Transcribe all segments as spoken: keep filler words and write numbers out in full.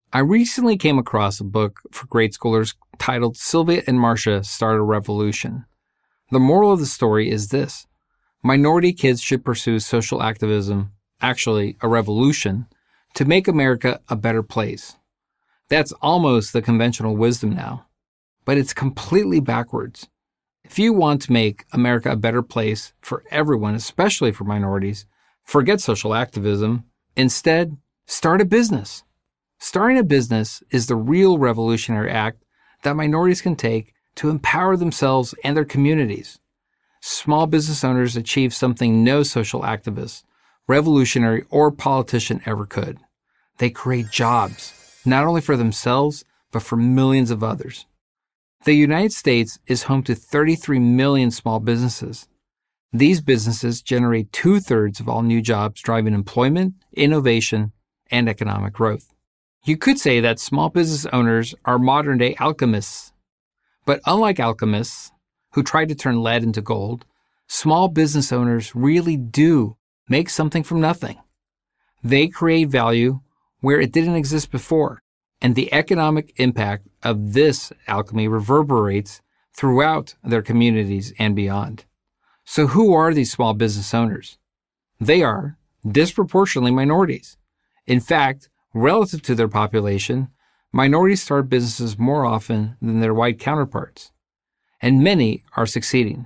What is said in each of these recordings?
I recently came across a book for grade schoolers titled Sylvia and Marcia Start a Revolution. The moral of the story is this: minority kids should pursue social activism, actually a revolution, to make America a better place. That's almost the conventional wisdom now, but it's completely backwards. If you want to make America a better place for everyone, especially for minorities, forget social activism. Instead, start a business. Starting a business is the real revolutionary act that minorities can take to empower themselves and their communities. Small business owners achieve something no social activist, revolutionary, or politician ever could. They create jobs, not only for themselves, but for millions of others. The United States is home to thirty-three million small businesses. These businesses generate two-thirds of all new jobs, driving employment, innovation, and economic growth. You could say that small business owners are modern-day alchemists. But unlike alchemists, who try to turn lead into gold, small business owners really do make something from nothing. They create value where it didn't exist before, and the economic impact of this alchemy reverberates throughout their communities and beyond. So who are these small business owners? They are disproportionately minorities. In fact, relative to their population, minorities start businesses more often than their white counterparts, and many are succeeding.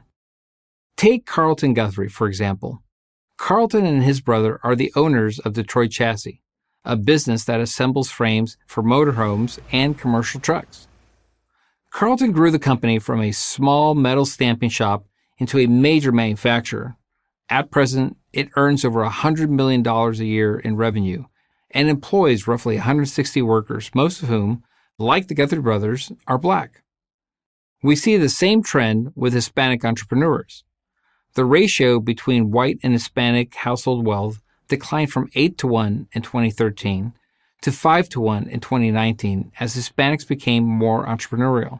Take Carlton Guthrie, for example. Carlton and his brother are the owners of Detroit Chassis, a business that assembles frames for motorhomes and commercial trucks. Carlton grew the company from a small metal stamping shop into a major manufacturer. At present, it earns over one hundred million dollars a year in revenue and employs roughly one hundred sixty workers, most of whom, like the Guthrie brothers, are black. We see the same trend with Hispanic entrepreneurs. The ratio between white and Hispanic household wealth declined from eight to one in twenty thirteen to five to one in twenty nineteen as Hispanics became more entrepreneurial.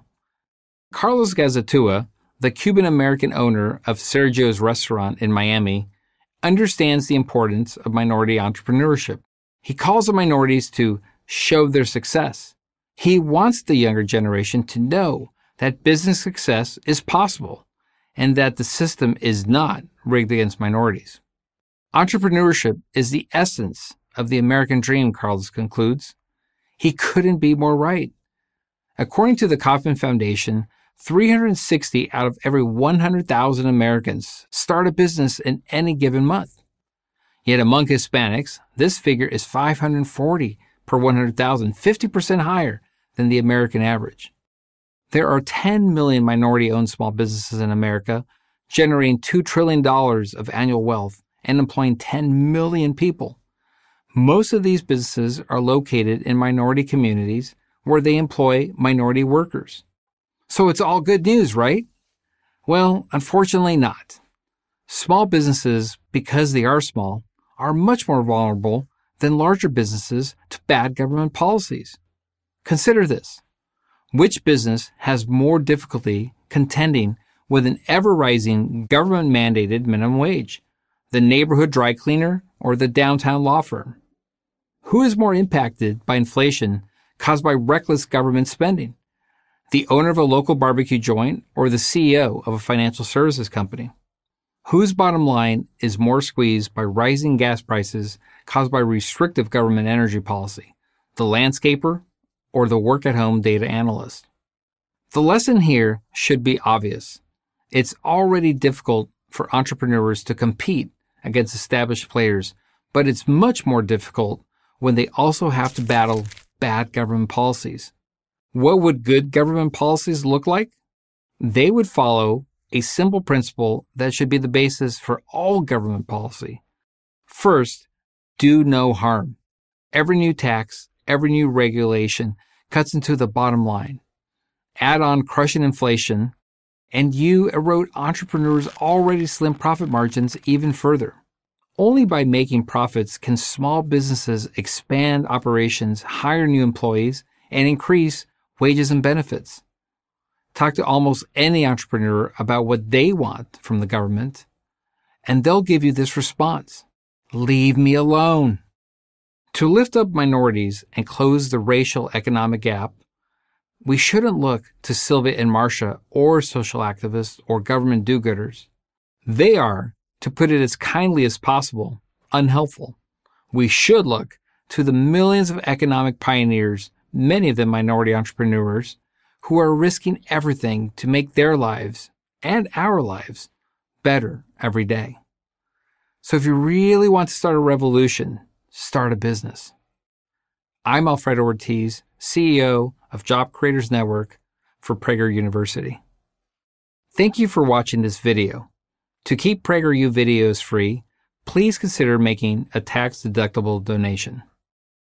Carlos Gazatua, the Cuban-American owner of Sergio's restaurant in Miami, understands the importance of minority entrepreneurship. He calls on minorities to show their success. He wants the younger generation to know that business success is possible and that the system is not rigged against minorities. Entrepreneurship is the essence of the American dream, Carlos concludes. He couldn't be more right. According to the Kauffman Foundation, three hundred sixty out of every one hundred thousand Americans start a business in any given month. Yet among Hispanics, this figure is five hundred forty per one hundred thousand, fifty percent higher than the American average. There are ten million minority-owned small businesses in America, generating two trillion dollars of annual wealth and employing ten million people. Most of these businesses are located in minority communities where they employ minority workers. So it's all good news, right? Well, unfortunately not. Small businesses, because they are small, are much more vulnerable than larger businesses to bad government policies. Consider this. Which business has more difficulty contending with an ever-rising government-mandated minimum wage, the neighborhood dry cleaner or the downtown law firm? Who is more impacted by inflation caused by reckless government spending? The owner of a local barbecue joint or the C E O of a financial services company? Whose bottom line is more squeezed by rising gas prices caused by restrictive government energy policy, the landscaper or the work-at-home data analyst? The lesson here should be obvious. It's already difficult for entrepreneurs to compete against established players, but it's much more difficult when they also have to battle bad government policies. What would good government policies look like? They would follow a simple principle that should be the basis for all government policy. First, do no harm. Every new tax, every new regulation cuts into the bottom line. Add on crushing inflation, and you erode entrepreneurs' already slim profit margins even further. Only by making profits can small businesses expand operations, hire new employees, and increase wages and benefits. Talk to almost any entrepreneur about what they want from the government, and they'll give you this response: leave me alone. To lift up minorities and close the racial economic gap, we shouldn't look to Sylvia and Marcia or social activists or government do-gooders. They are, to put it as kindly as possible, unhelpful. We should look to the millions of economic pioneers, many of them minority entrepreneurs, who are risking everything to make their lives and our lives better every day. So if you really want to start a revolution, start a business. I'm Alfredo Ortiz, C E O of Job Creators Network for Prager University. Thank you for watching this video. To keep PragerU videos free, please consider making a tax-deductible donation.